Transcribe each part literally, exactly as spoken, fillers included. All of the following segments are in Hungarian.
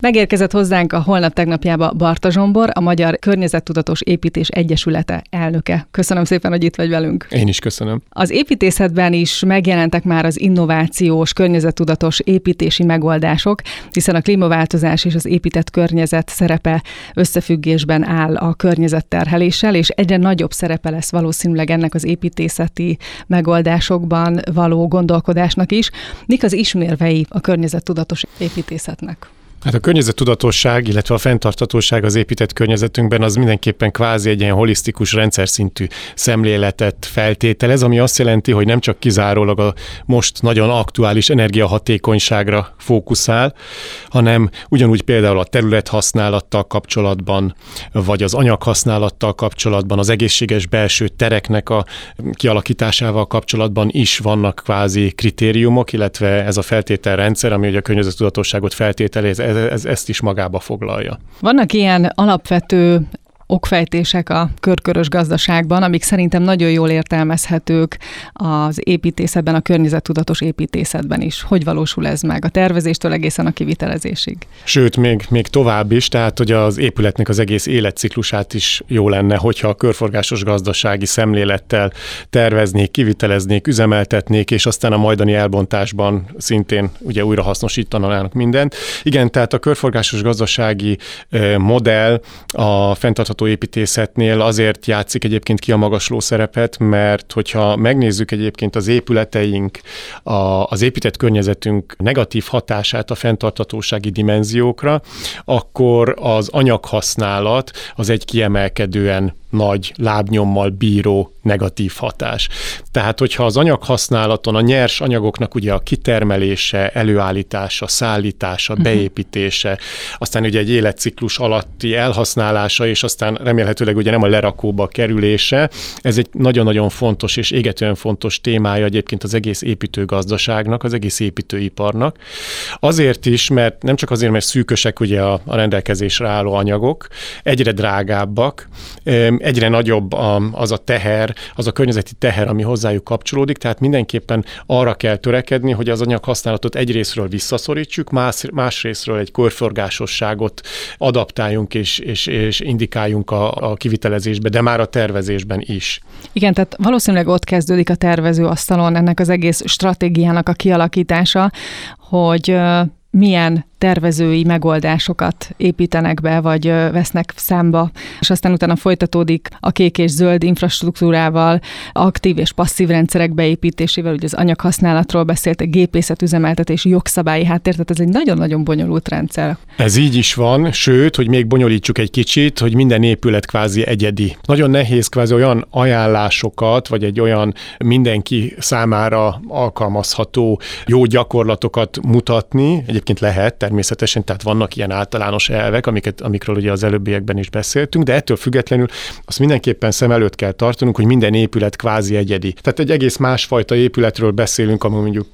Megérkezett hozzánk a Holnap tegnapjába Barta Zsombor, a Magyar Környezettudatos Építés Egyesülete elnöke. Köszönöm szépen, hogy itt vagy velünk. Én is köszönöm. Az építészetben is megjelentek már az innovációs, környezettudatos építési megoldások, hiszen a klímaváltozás és az épített környezet szerepe összefüggésben áll a környezetterheléssel, és egyre nagyobb szerepe lesz valószínűleg ennek az építészeti megoldásokban való gondolkodásnak is. Mik az ismérvei a környezettudatos építészetnek? Hát a környezettudatosság, illetve a fenntarthatóság az épített környezetünkben az mindenképpen kvázi egy ilyen holisztikus, rendszer szintű szemléletet feltételez, ami azt jelenti, hogy nem csak kizárólag a most nagyon aktuális energiahatékonyságra fókuszál, hanem ugyanúgy például a területhasználattal kapcsolatban, vagy az anyaghasználattal kapcsolatban, az egészséges belső tereknek a kialakításával kapcsolatban is vannak kvázi kritériumok, illetve ez a feltételrendszer, ami ugye a környezettudatosságot feltételez, Ez, ezt is magába foglalja. Vannak ilyen alapvető okfejtések a körkörös gazdaságban, amik szerintem nagyon jól értelmezhetők az építészetben, a környezettudatos építészetben is. Hogy valósul ez meg a tervezéstől egészen a kivitelezésig? Sőt, még, még tovább is, tehát hogy az épületnek az egész életciklusát is jó lenne, hogyha a körforgásos gazdasági szemlélettel terveznék, kiviteleznék, üzemeltetnék, és aztán a majdani elbontásban szintén ugye újra hasznosítanának mindent. Igen, tehát a körforgásos gazdasági modell a fenntartható építészetnél azért játszik egyébként ki a magasló szerepet, mert hogyha megnézzük egyébként az épületeink, a, az épített környezetünk negatív hatását a fenntarthatósági dimenziókra, akkor az anyaghasználat az egy kiemelkedően nagy lábnyommal bíró negatív hatás. Tehát, hogyha az anyaghasználaton a nyers anyagoknak ugye a kitermelése, előállítása, szállítása, beépítése, aztán ugye egy életciklus alatti elhasználása, és aztán remélhetőleg ugye nem a lerakóba kerülése, ez egy nagyon-nagyon fontos és égetően fontos témája egyébként az egész építőgazdaságnak, az egész építőiparnak. Azért is, mert nem csak azért, mert szűkösek ugye a, a rendelkezésre álló anyagok, egyre drágábbak, egyre nagyobb az a teher, az a környezeti teher, ami hozzájuk kapcsolódik, tehát mindenképpen arra kell törekedni, hogy az anyaghasználatot egyrészről visszaszorítsuk, más, másrészről egy körforgásosságot adaptáljunk és, és, és indikáljunk a, a kivitelezésbe, de már a tervezésben is. Igen, tehát valószínűleg ott kezdődik a tervezőasztalon ennek az egész stratégiának a kialakítása, hogy milyen tervezői megoldásokat építenek be, vagy vesznek számba, és aztán utána folytatódik a kék és zöld infrastruktúrával, aktív és passzív rendszerek beépítésével, ugye az anyaghasználatról beszéltek, gépészetüzemeltetési jogszabályi háttér, tehát ez egy nagyon-nagyon bonyolult rendszer. Ez így is van, sőt, hogy még bonyolítsuk egy kicsit, hogy minden épület kvázi egyedi. Nagyon nehéz kvázi olyan ajánlásokat, vagy egy olyan mindenki számára alkalmazható jó gyakorlatokat mutatni. Egyébként lehet, természetesen, tehát vannak ilyen általános elvek, amiket, amikről ugye az előbbiekben is beszéltünk, de ettől függetlenül azt mindenképpen szem előtt kell tartanunk, hogy minden épület kvázi egyedi. Tehát egy egész másfajta épületről beszélünk, ami mondjuk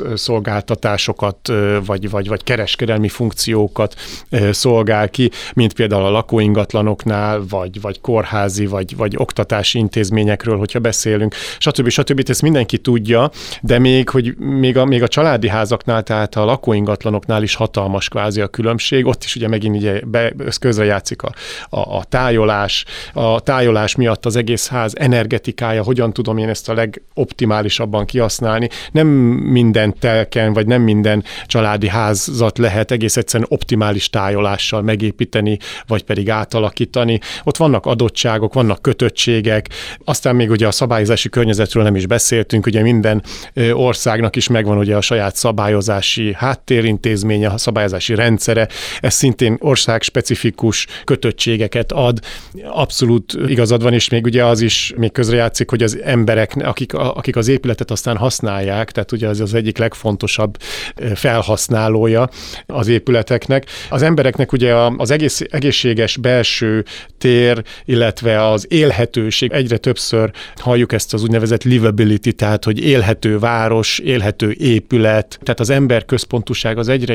közszolgáltatásokat, vagy, vagy, vagy kereskedelmi funkciókat szolgál ki, mint például a lakóingatlanoknál, vagy, vagy kórházi, vagy, vagy oktatási intézményekről, hogyha beszélünk, stb. stb. Ezt mindenki tudja, de még, hogy még a, még a családi házaknál, tehát a lakóingatlanoknál is hatalmas kvázi a különbség, ott is ugye megint ugye be, közrejátszik a, a, a tájolás, a tájolás miatt az egész ház energetikája, hogyan tudom én ezt a legoptimálisabban kihasználni. Nem minden telken, vagy nem minden családi házat lehet egész egyszerűen optimális tájolással megépíteni, vagy pedig átalakítani. Ott vannak adottságok, vannak kötöttségek, aztán még ugye a szabályozási környezetről nem is beszéltünk, ugye minden országnak is megvan ugye a saját szabályozási háttérintézménye, a szabályozási rendszere, ez szintén országspecifikus kötöttségeket ad. Abszolút igazad van, és még ugye az is még közrejátszik, hogy az emberek, akik, akik az épületet aztán használják, tehát ugye az az egyik legfontosabb felhasználója az épületeknek. Az embereknek ugye az egész, egészséges belső tér, illetve az élhetőség, egyre többször halljuk ezt az úgynevezett livability, tehát hogy élhető város, élhető épület, tehát az ember központúság az egyre jobban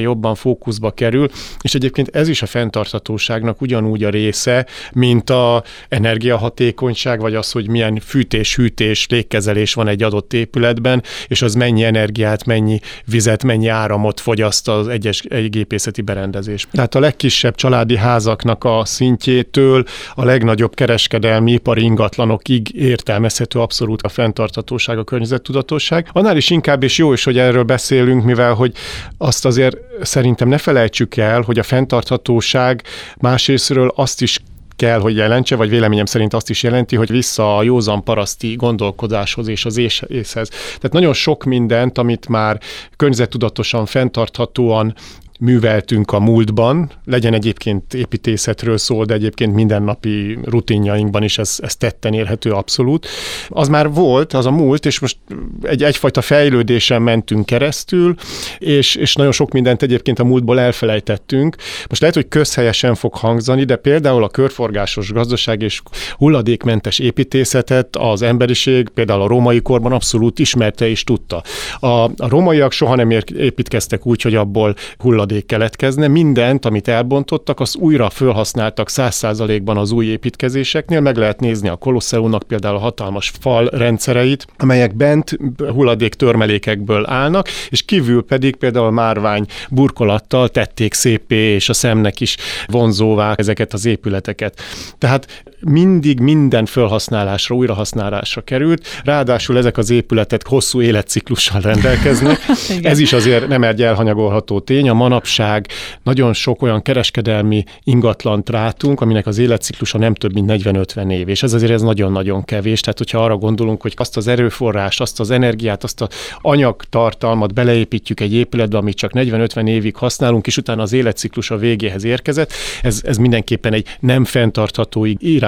fókuszba kerül, és egyébként ez is a fenntarthatóságnak ugyanúgy a része, mint a energiahatékonyság, vagy az, hogy milyen fűtés, hűtés, légkezelés van egy adott épületben, és az mennyi energiát, mennyi vizet, mennyi áramot fogyaszt az egyes egy gépészeti berendezés. Tehát a legkisebb családi házaknak a szintjétől a legnagyobb kereskedelmi ipari ingatlanokig értelmezhető abszolút a fenntarthatóság, a környezettudatosság. Annál is inkább, és jó is, hogy erről beszélünk, mivel hogy azt azért szerintem ne felejtsük el, hogy a fenntarthatóság másrésztről azt is kell, hogy jelentse, vagy véleményem szerint azt is jelenti, hogy vissza a józan paraszti gondolkodáshoz és az észhez. Tehát nagyon sok mindent, amit már környezettudatosan, fenntarthatóan műveltünk a múltban, legyen egyébként építészetről szól, de egyébként mindennapi rutinjainkban is ez, ez tetten érhető abszolút. Az már volt, az a múlt, és most egy, egyfajta fejlődésen mentünk keresztül, és, és nagyon sok mindent egyébként a múltból elfelejtettünk. Most lehet, hogy közhelyesen fog hangzani, de például a körforgásos gazdaság és hulladékmentes építészetet az emberiség például a római korban abszolút ismerte és tudta. A, a rómaiak soha nem építkeztek úgy, hogy abból hulladék keletkezne. Mindent, amit elbontottak, azt újra felhasználtak száz százalékban az új építkezéseknél. Meg lehet nézni a Kolosseumnak például a hatalmas fal rendszereit, amelyek bent hulladék törmelékekből állnak, és kívül pedig például márvány burkolattal tették szépé, és a szemnek is vonzóvá ezeket az épületeket. Tehát mindig minden felhasználásra, újrahasználásra került, ráadásul ezek az épületek hosszú életciklussal rendelkeznek. Ez is azért nem egy elhanyagolható tény. A manapság nagyon sok olyan kereskedelmi ingatlant látunk, aminek az életciklusa nem több, mint negyven-ötven év, és ez azért ez nagyon-nagyon kevés. Tehát, hogyha arra gondolunk, hogy azt az erőforrást, azt az energiát, azt az anyagtartalmat beleépítjük egy épületbe, amit csak negyven-ötven évig használunk, és utána az életciklus a végéhez érkezett, ez, ez mindenképpen egy nem fenntartható irány.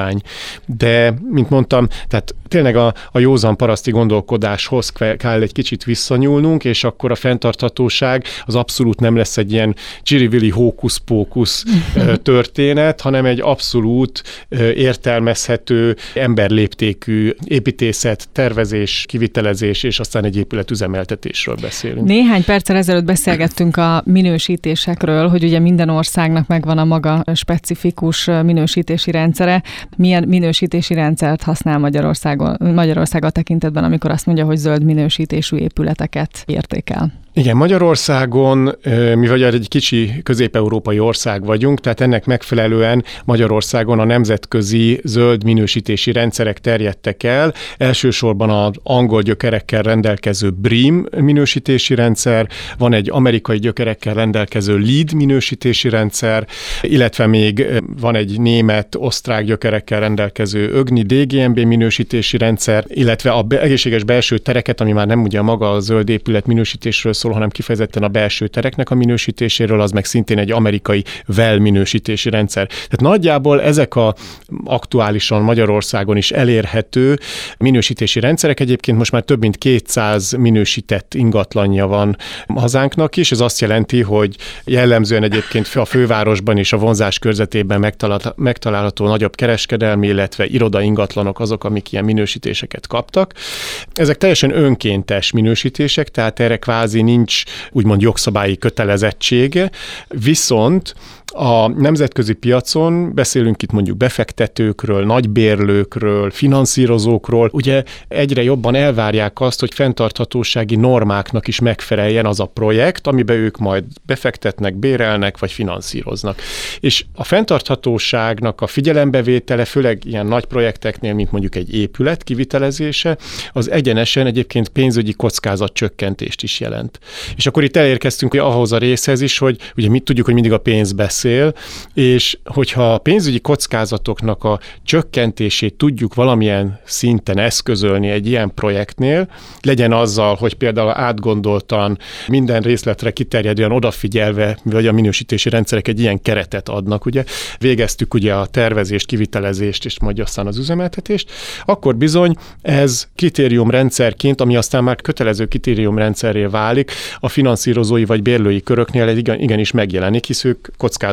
De, mint mondtam, tehát tényleg a, a józan paraszti gondolkodáshoz kell egy kicsit visszanyúlnunk, és akkor a fenntarthatóság az abszolút nem lesz egy ilyen csirivili hókusz-pókusz történet, hanem egy abszolút értelmezhető, emberléptékű építészet, tervezés, kivitelezés, és aztán egy épület üzemeltetésről beszélünk. Néhány perccel ezelőtt beszélgettünk a minősítésekről, hogy ugye minden országnak megvan a maga specifikus minősítési rendszere. Milyen minősítési rendszert használ Magyarországon, Magyarország a tekintetben, amikor azt mondja, hogy zöld minősítésű épületeket értékel? Igen, Magyarországon, mivel egy kicsi közép-európai ország vagyunk, tehát ennek megfelelően Magyarországon a nemzetközi zöld minősítési rendszerek terjedtek el. Elsősorban az angol gyökerekkel rendelkező BREEAM minősítési rendszer, van egy amerikai gyökerekkel rendelkező LEED minősítési rendszer, illetve még van egy német, osztrák gyökerekkel rendelkező ÖGNI dé gé em bé minősítési rendszer, illetve a egészséges belső tereket, ami már nem ugye maga a zöld épület minősítésről szól, hanem kifejezetten a belső tereknek a minősítéséről, az meg szintén egy amerikai WELL minősítési rendszer. Tehát nagyjából ezek a aktuálisan Magyarországon is elérhető minősítési rendszerek. Egyébként most már több mint kétszáz minősített ingatlanja van hazánknak is. Ez azt jelenti, hogy jellemzően egyébként a fővárosban és a vonzás körzetében megtalálható nagyobb kereskedelmi, illetve iroda ingatlanok azok, amik ilyen minősítéseket kaptak. Ezek teljesen önkéntes minősítések, tehát erre kvázi nincs úgymond jogszabályi kötelezettsége, viszont a nemzetközi piacon beszélünk itt mondjuk befektetőkről, nagybérlőkről, finanszírozókról, ugye egyre jobban elvárják azt, hogy fenntarthatósági normáknak is megfeleljen az a projekt, amiben ők majd befektetnek, bérelnek vagy finanszíroznak. És a fenntarthatóságnak a figyelembevétele, főleg ilyen nagy projekteknél, mint mondjuk egy épület kivitelezése, az egyenesen egyébként pénzügyi kockázatcsökkentést is jelent. És akkor itt elérkeztünk ahhoz a részhez is, hogy ugye mit tudjuk, hogy mindig a pénz beszél, és hogyha a pénzügyi kockázatoknak a csökkentését tudjuk valamilyen szinten eszközölni egy ilyen projektnél, legyen azzal, hogy például átgondoltan minden részletre kiterjedően odafigyelve, vagy a minősítési rendszerek egy ilyen keretet adnak, ugye, végeztük ugye a tervezést, kivitelezést, és majd aztán az üzemeltetést, akkor bizony ez kritériumrendszerként, ami aztán már kötelező kritériumrendszerré válik, a finanszírozói vagy bérlői köröknél igen, igenis megjelenik, hisz ők kockázat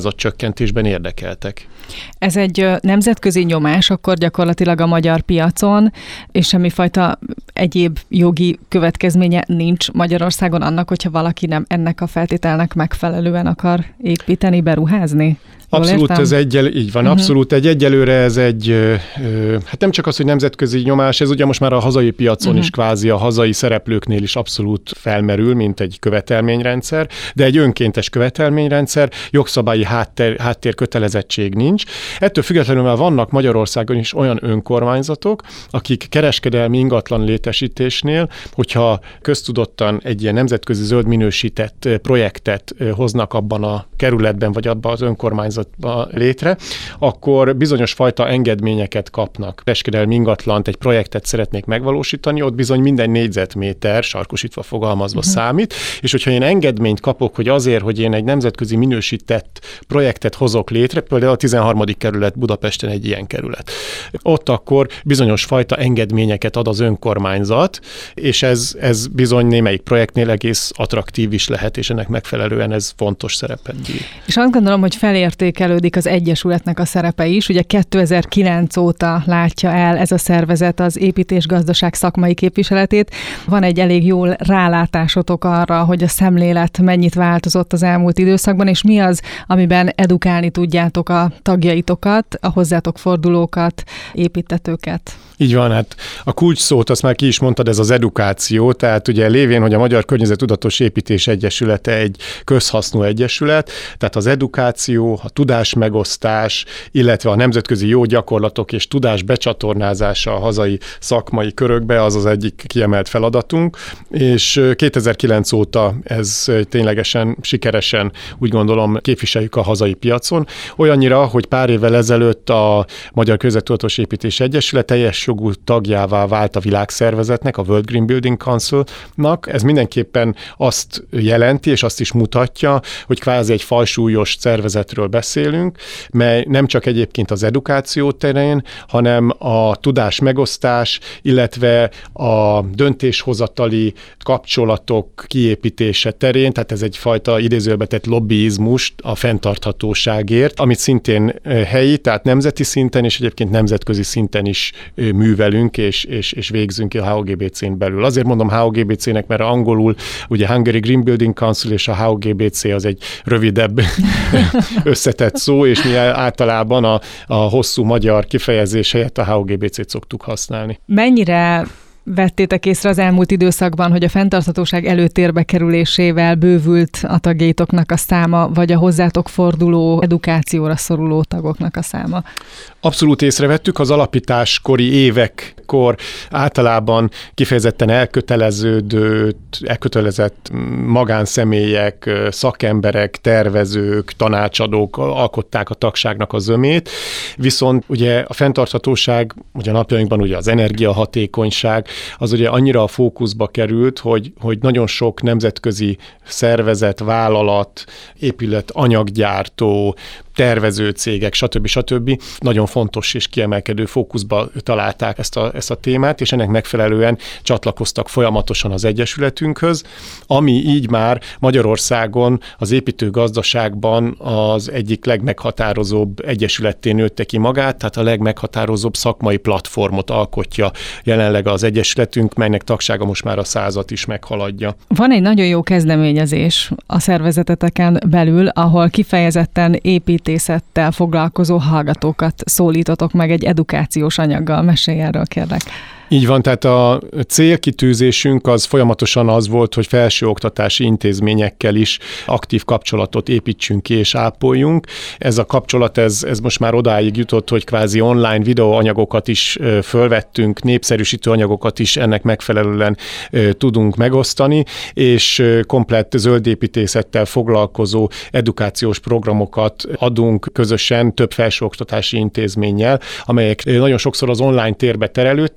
kockázatcsökkentésben érdekeltek. Ez egy nemzetközi nyomás akkor gyakorlatilag a magyar piacon, és semmifajta egyéb jogi következménye nincs Magyarországon annak, hogyha valaki nem ennek a feltételnek megfelelően akar építeni, beruházni? Abszolút ez egyel, így van, uh-huh. abszolút egy egyelőre ez egy, ö, ö, hát nem csak az, hogy nemzetközi nyomás, ez ugye most már a hazai piacon uh-huh. is kvázi a hazai szereplőknél is abszolút felmerül, mint egy követelményrendszer, de egy önkéntes követelményrendszer, jogszabályi háttér, háttér kötelezettség nincs. Ettől függetlenül már vannak Magyarországon is olyan önkormányzatok, akik kereskedelmi ingatlan létesítésnél, hogyha köztudottan egy ilyen nemzetközi zöld minősített projektet hoznak abban a kerületben, vagy abban az önkormányzatban létre, akkor bizonyos fajta engedményeket kapnak. Kereskedelmi ingatlant, egy projektet szeretnék megvalósítani, ott bizony minden négyzetméter, sarkosítva fogalmazva uh-huh. számít, és hogyha én engedményt kapok, hogy azért, hogy én egy nemzetközi minősített projektet hozok létre, például a tizenharmadik kerület Budapesten egy ilyen kerület. Ott akkor bizonyos fajta engedményeket ad az önkormányzat, és ez, ez bizony némelyik projektnél egész attraktív is lehet, és ennek megfelelően ez fontos szerepet bír. És azt gondolom, hogy felértékelődik az Egyesületnek a szerepe is. Ugye kétezer-kilenc óta látja el ez a szervezet az építésgazdaság szakmai képviseletét. Van egy elég jól rálátásotok arra, hogy a szemlélet mennyit változott az elmúlt időszakban, és mi az, amiben edukálni tudjátok a tagjaitokat, a hozzátok fordulókat, építtetőket. Így van, hát a kulcs szót, azt már ki is mondtad, ez az edukáció, tehát ugye lévén, hogy a Magyar Környezettudatos Építés Egyesülete egy közhasznú egyesület, tehát az edukáció, a tudásmegosztás, illetve a nemzetközi jó gyakorlatok és tudás becsatornázása a hazai szakmai körökbe, az az egyik kiemelt feladatunk, és kétezer-kilenc óta ez ténylegesen sikeresen, úgy gondolom, képviseljük a hazai piacon. Olyannyira, hogy pár évvel ezelőtt a Magyar Környezettudatos Építés Egyesület teljes jogú tagjává vált a világszervezetnek, a World Green Building Council-nak. Ez mindenképpen azt jelenti, és azt is mutatja, hogy kvázi egy fajsúlyos szervezetről beszélünk, mely nem csak egyébként az edukáció terén, hanem a tudás megosztás, illetve a döntéshozatali kapcsolatok kiépítése terén, tehát ez egyfajta idézőjelbe tett lobbyizmust a fenntarthatóságért, amit szintén helyi, tehát nemzeti szinten, és egyébként nemzetközi szinten is művelünk, és, és, és végzünk a há o gé bé cén belül. Azért mondom há o gé bé cének, mert angolul ugye Hungary Green Building Council és a há o gé bé cé az egy rövidebb összetett szó, és mi általában a, a hosszú magyar kifejezés helyett a há o gé bé cét szoktuk használni. Mennyire vettétek észre az elmúlt időszakban, hogy a fenntarthatóság előtérbe kerülésével bővült a tagjaitoknak a száma, vagy a hozzátok forduló, edukációra szoruló tagoknak a száma? Abszolút észrevettük, az alapításkori évekkor általában kifejezetten elköteleződő, elkötelezett magánszemélyek, szakemberek, tervezők, tanácsadók alkották a tagságnak a zömét, viszont ugye a fenntarthatóság, ugye napjainkban ugye az energiahatékonyság, az ugye annyira a fókuszba került, hogy, hogy nagyon sok nemzetközi szervezet, vállalat, épület, anyaggyártó, tervező cégek, stb. stb. Nagyon fontos és kiemelkedő fókuszba találták ezt a, ezt a témát, és ennek megfelelően csatlakoztak folyamatosan az Egyesületünkhöz, ami így már Magyarországon az építőgazdaságban az egyik legmeghatározóbb egyesületté nőtte ki magát, tehát a legmeghatározóbb szakmai platformot alkotja jelenleg az Egyesületünk, melynek tagsága most már a százat is meghaladja. Van egy nagyon jó kezdeményezés a szervezeteteken belül, ahol kifejezetten építészettel foglalkozó hallgatókat szólítotok meg egy edukációs anyaggal. Mesélj erről, kérlek. Így van, tehát a célkitűzésünk az folyamatosan az volt, hogy felsőoktatási intézményekkel is aktív kapcsolatot építsünk ki és ápoljunk. Ez a kapcsolat, ez, ez most már odáig jutott, hogy kvázi online videóanyagokat is fölvettünk, népszerűsítő anyagokat is ennek megfelelően tudunk megosztani, és komplett zöldépítészettel foglalkozó edukációs programokat adunk közösen több felsőoktatási intézménnyel, amelyek nagyon sokszor az online térbe terelődtek, de mi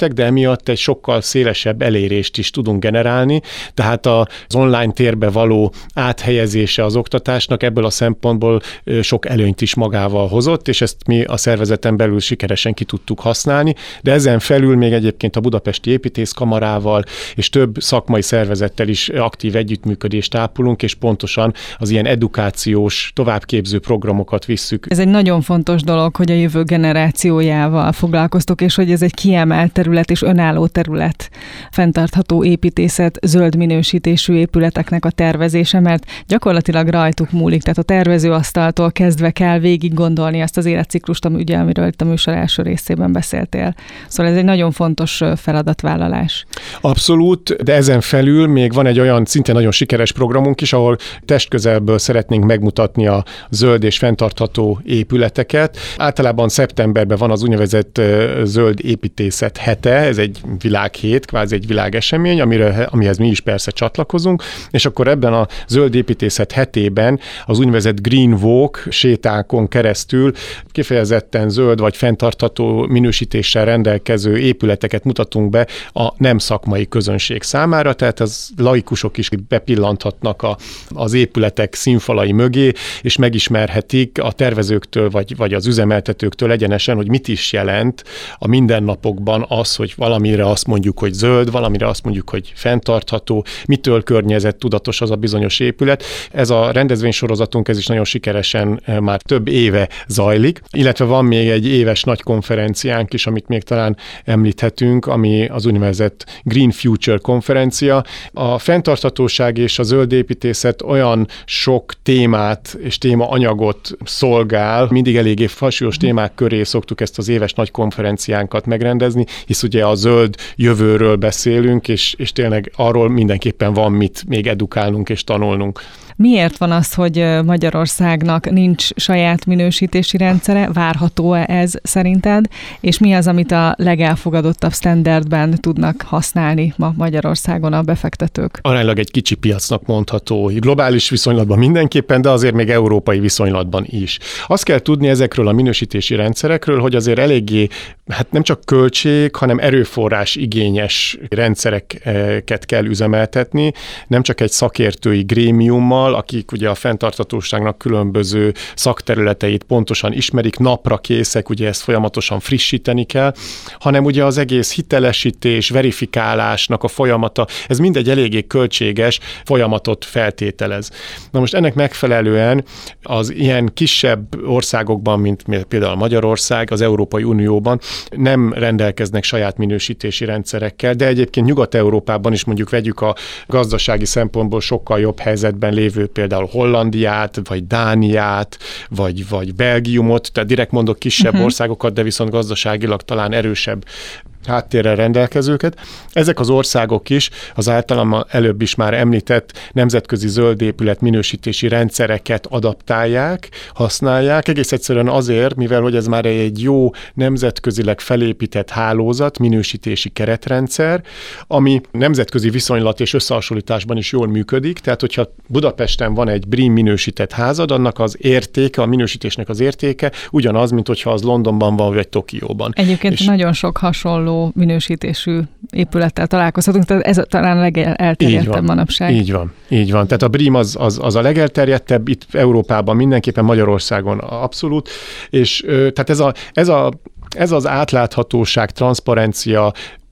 emiatt egy sokkal szélesebb elérést is tudunk generálni, tehát az online térbe való áthelyezése az oktatásnak ebből a szempontból sok előnyt is magával hozott, és ezt mi a szervezeten belül sikeresen ki tudtuk használni, de ezen felül még egyébként a Budapesti Építészkamarával és több szakmai szervezettel is aktív együttműködést ápolunk, és pontosan az ilyen edukációs, továbbképző programokat visszük. Ez egy nagyon fontos dolog, hogy a jövő generációjával foglalkoztok, és hogy ez egy kiemelt terület és önálló terület, fenntartható építészet, zöld minősítésű épületeknek a tervezése, mert gyakorlatilag rajtuk múlik, tehát a tervezőasztaltól kezdve kell végig gondolni azt az életciklust, ugye, amiről itt a műsor első részében beszéltél. Szóval ez egy nagyon fontos feladatvállalás. Abszolút, de ezen felül még van egy olyan szintén nagyon sikeres programunk is, ahol testközelből szeretnénk megmutatni a zöld és fenntartható épületeket. Általában szeptemberben van az úgynevezett zöld építészet hete, ez egy világhét, kvázi egy világesemény, amire, amihez mi is persze csatlakozunk, és akkor ebben a zöld építészet hetében az úgynevezett Green Walk sétákon keresztül kifejezetten zöld vagy fenntartható minősítéssel rendelkező épületeket mutatunk be a nem szakmai közönség számára, tehát az laikusok is bepillanthatnak a, az épületek színfalai mögé, és megismerhetik a tervezőktől vagy, vagy az üzemeltetőktől egyenesen, hogy mit is jelent a mindennapokban az, hogy valamire azt mondjuk, hogy zöld, valamire azt mondjuk, hogy fenntartható, mitől környezettudatos az a bizonyos épület. Ez a rendezvénysorozatunk, ez is nagyon sikeresen már több éve zajlik, illetve van még egy éves nagy konferenciánk is, amit még talán említhetünk, ami az úgynevezett Green Future konferencia. A fenntarthatóság és a zöld építészet olyan sok témát és témaanyagot szolgál, mindig eléggé fasúlyos témák köré szoktuk ezt az éves nagy konferenciánkat megrendezni, hisz ugye a zöld jövőről beszélünk, és, és tényleg arról mindenképpen van mit még edukálnunk és tanulnunk. Miért van az, hogy Magyarországnak nincs saját minősítési rendszere? Várható-e ez szerinted? És mi az, amit a legelfogadottabb standardben tudnak használni ma Magyarországon a befektetők? Aránylag egy kicsi piacnak mondható. Globális viszonylatban mindenképpen, de azért még európai viszonylatban is. Azt kell tudni ezekről a minősítési rendszerekről, hogy azért eléggé, hát nem csak költség, hanem erőforrás igényes rendszereket kell üzemeltetni, nem csak egy szakértői grémiummal, akik ugye a fenntarthatóságnak különböző szakterületeit pontosan ismerik, napra készek, ugye ezt folyamatosan frissíteni kell, hanem ugye az egész hitelesítés, verifikálásnak a folyamata, ez mindegy eléggé költséges folyamatot feltételez. Na most ennek megfelelően az ilyen kisebb országokban, mint például Magyarország, az Európai Unióban nem rendelkeznek saját minősítési rendszerekkel, de egyébként Nyugat-Európában is mondjuk vegyük a gazdasági szempontból sokkal jobb helyzetben lévő például Hollandiát, vagy Dániát, vagy, vagy Belgiumot, tehát direkt mondok kisebb uh-huh. országokat, de viszont gazdaságilag talán erősebb háttérrel rendelkezőket. Ezek az országok is az általam előbb is már említett nemzetközi zöld épület minősítési rendszereket adaptálják, használják, egész egyszerűen azért, mivel hogy ez már egy jó nemzetközileg felépített hálózat, minősítési keretrendszer, ami nemzetközi viszonylat és összehasonlításban is jól működik, tehát hogyha Budapesten van egy BREEAM minősített házad, annak az értéke, a minősítésnek az értéke ugyanaz, mint hogyha az Londonban van, vagy Tokióban. Egyébként és nagyon sok hasonló minősítésű épülettel találkozhatunk, tehát ez talán a legelterjedtebb manapság. Így van, így van. Tehát a BREEAM az, az, az a legelterjedtebb, itt Európában mindenképpen, Magyarországon abszolút, és tehát ez, a, ez, a, ez az átláthatóság, transzparencia,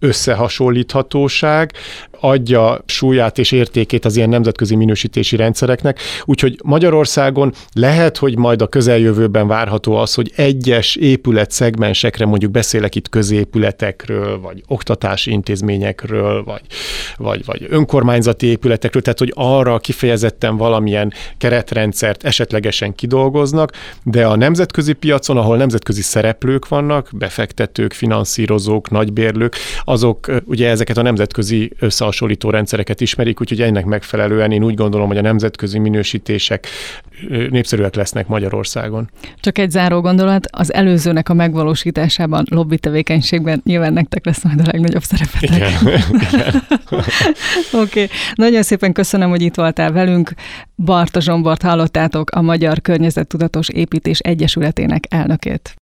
összehasonlíthatóság adja súlyát és értékét az ilyen nemzetközi minősítési rendszereknek. Úgyhogy Magyarországon lehet, hogy majd a közeljövőben várható az, hogy egyes épületszegmensekre, mondjuk beszélek itt középületekről, vagy oktatási intézményekről, vagy, vagy, vagy önkormányzati épületekről, tehát hogy arra kifejezetten valamilyen keretrendszert esetlegesen kidolgoznak, de a nemzetközi piacon, ahol nemzetközi szereplők vannak, befektetők, finanszírozók, nagybérlők, azok ugye ezeket a nemzetközi összehasonlító rendszereket ismerik, úgyhogy ennek megfelelően én úgy gondolom, hogy a nemzetközi minősítések népszerűek lesznek Magyarországon. Csak egy záró gondolat, az előzőnek a megvalósításában, lobby tevékenységben nyilván nektek lesz majd a legnagyobb szerepetek. Igen. Igen. Oké. Okay. Nagyon szépen köszönöm, hogy itt voltál velünk. Barta Zsombort hallottátok, a Magyar Környezettudatos Építés Egyesületének elnökét.